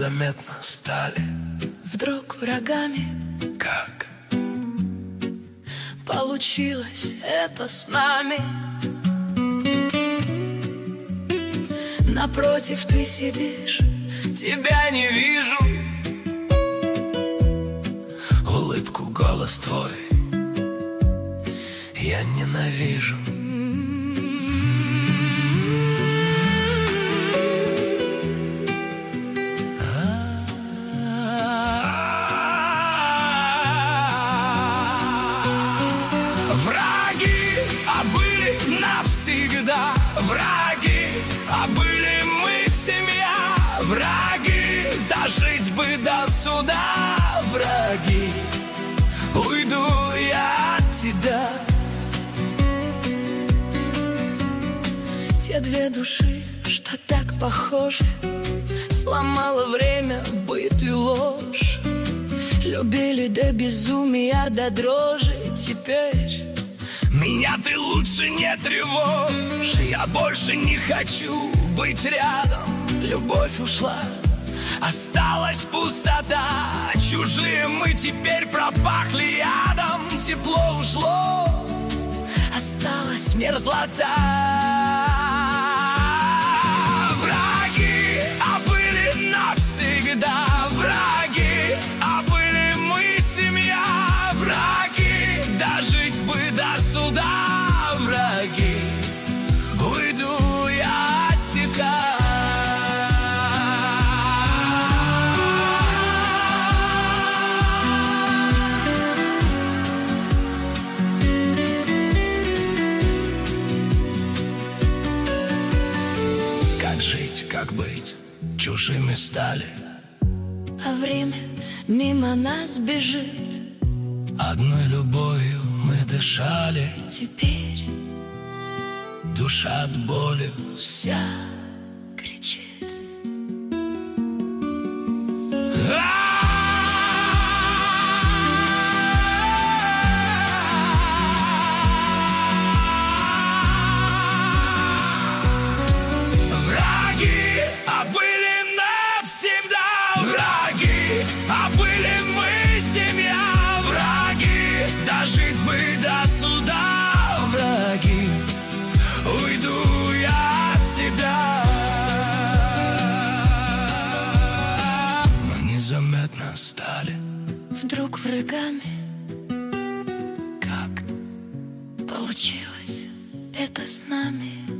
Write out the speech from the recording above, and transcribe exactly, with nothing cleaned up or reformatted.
незаметно стали вдруг врагами. Как получилось это с нами? Напротив ты сидишь, тебя не вижу. Улыбку, голос твой я ненавижу. Враги, а были навсегда. Враги, а были мы семья. Враги, дожить бы до суда. Враги, уйду я от тебя. Те две души, что так похожи, сломало время, быт и ложь. Любили до безумия, до дрожи. Теперь меня ты лучше не тревожь. Я больше не хочу быть рядом. Любовь ушла, осталась пустота. Чужие мы теперь пропахли ядом. Тепло ушло, осталась мерзлота. Враги, а были навсегда. Враги, а были мы семья. Враги, дожить бы до суда. Враги, уйду я от тебя. Как жить, как быть, чужими стали. а время мимо нас бежит. Одной любовью мы дышали. Теперь душа от боли вся кричит. Враги, а были навсегда. Враги, а были мы семья. Враги, дожить бы до суда. Враги, уйду я от тебя. Мы незаметно стали Вдруг врагами. как Получилось это с нами.